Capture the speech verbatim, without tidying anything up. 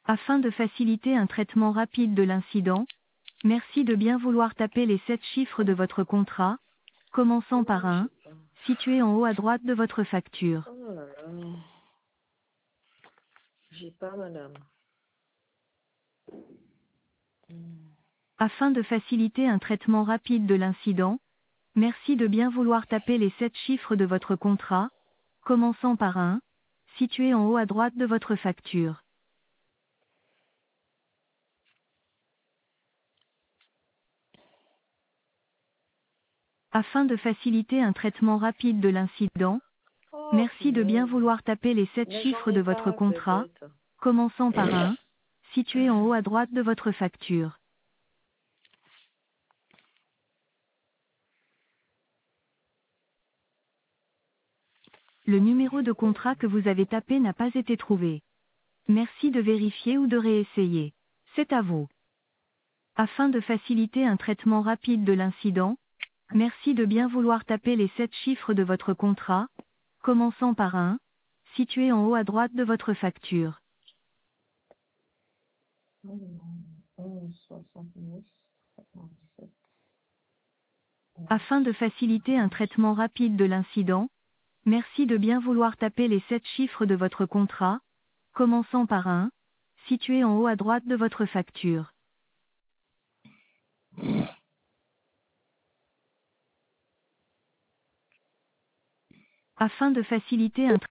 Afin de faciliter un traitement rapide de l'incident, merci de bien vouloir taper les sept chiffres de votre contrat, commençant par Oh, un, j'ai pas. situé en haut à droite de votre facture. Oh là là. J'ai pas, madame. Hmm. Afin de faciliter un traitement rapide de l'incident, merci de bien vouloir taper les sept chiffres de votre contrat, commençant par un, situé en haut à droite de votre facture. Afin de faciliter un traitement rapide de l'incident, Oh, merci de bien punaise. vouloir taper les sept Mais j'en chiffres ai de votre pas, c'est contrat, bête. commençant par un, situé en haut à droite de votre facture. Le numéro de contrat que vous avez tapé n'a pas été trouvé. Merci de vérifier ou de réessayer. C'est à vous. Afin de faciliter un traitement rapide de l'incident, merci de bien vouloir taper les sept chiffres de votre contrat, commençant par un, situé en haut à droite de votre facture. onze, soixante-neuf, quatre-vingt-dix-sept. Afin de faciliter un traitement rapide de l'incident, merci de bien vouloir taper les sept chiffres de votre contrat, commençant par un, situé en haut à droite de votre facture. Afin de faciliter un